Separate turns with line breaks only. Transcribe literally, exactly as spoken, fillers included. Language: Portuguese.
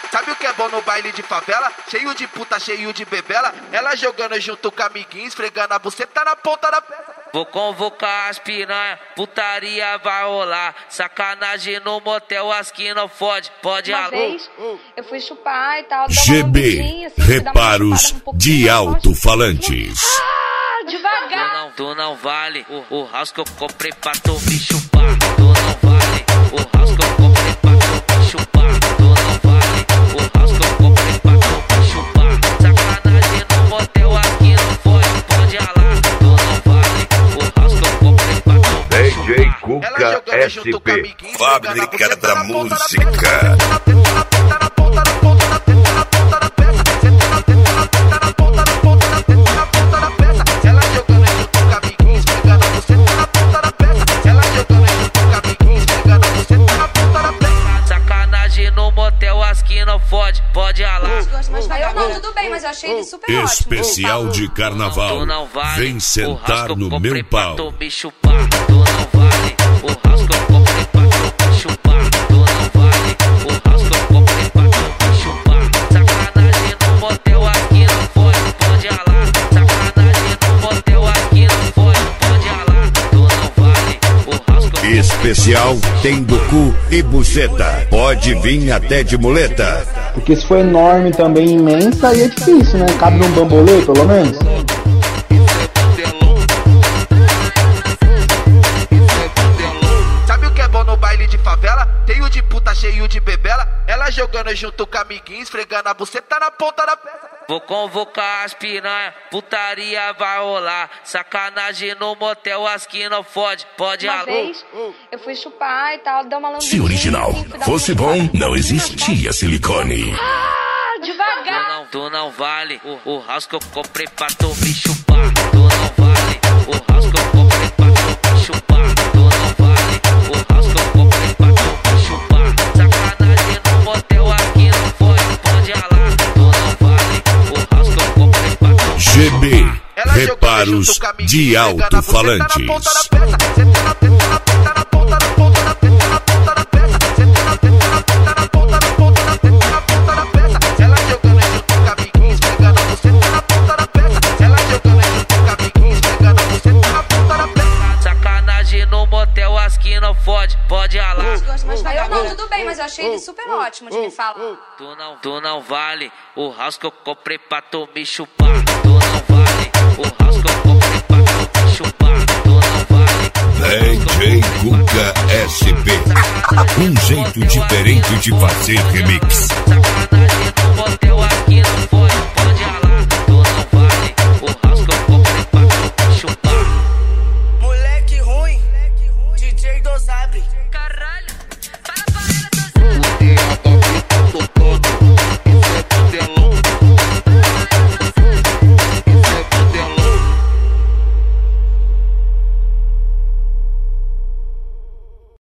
Sabe o que é bom no baile de favela? Cheio de puta, cheio de bebela. Ela jogando junto com amiguinhos, esfregando a buceta na ponta da peça.
Vou convocar as piranha, putaria vai rolar. Sacanagem no motel, as que não fode, pode
Uma
alô.
vez, eu fui chupar e tal.
G B, assim, reparos um de alto-falantes.
Ah, devagar.
Tu não, tu não vale o, o house que eu comprei pra tu me chupar. Tu não vale o house que eu comprei pra tu me chupar. Tu não vale o house que eu comprei pra tu me chupar. Sacanagem no motel, as que não fode, pode alar. Tu não vale o house que eu comprei pra tu me chupar.
D J Cuca S P, fábrica da música.
Sacanagem no motel, as que não fode, pode alar.
Aí eu não, tudo bem, mas eu achei ele super ótimo.
Especial de carnaval.
Tu não vale
Vem sentar
o
no
eu
meu pau.
Tu me chupar. Tu não vale o house que eu comprei pra tu me chupar. Tu não vale o house que eu comprei pra tu me chupar. Sacanagem no motel, aqui não fode, pode alar. Sacanagem no motel, aqui não fode, pode alar. Tu não vale o house que eu
Especial tem do cu e buceta. Pode vir até de muleta.
Porque se for enorme também, imensa, aí é difícil, né? Cabe num bambolê, pelo menos.
Sabe o que é bom no baile de favela? Cheio de puta, cheio de bebela. Ela jogando junto com amiguinhos, esfregando a buceta na ponta da peça.
Vou convocar as piranha, putaria vai rolar. Sacanagem no motel, as que não fode, pode
Uma
alô.
vez, eu fui chupar e tal, deu uma lambidinha.
Se original fosse bom, não existia silicone.
Ah,
Tu
devagar.
não, tu não vale o, o house que eu comprei pra tu me chupar. Tu não vale o house que eu comprei pra tu me chupar. Tu não vale o house que eu comprei pra tu me chupar. Sacanagem no motel, aqui não fode, pode alar. Tu não vale o house que eu comprei pra tu me
G B,
Ela
reparos
jogando junto com
de
amiguinhos, esfregando a buceta na
alto-falantes.
ponta da peça. Senta na teta, na teta, na ponta da ponta da teta, na ponta da peça. Senta na teta, na teta, na ponta da ponta da teta, na ponta da peça. Ela jogando junto com amiguinhos, esfregando a buceta na ponta da peça. Ela jogando junto com amiguinhos, esfregando a buceta na ponta da peça.
Sacanagem no motel, as que não fode, pode alar.
Aí eu não, tudo bem, mas eu achei ele super ótimo de me falar.
Tu não, tu não vale o house que eu comprei pra tu me chupar. Tu não vale o house que eu comprei pra tu me chupar. Tu não vale
D J Cuca S P, um jeito diferente de fazer remix.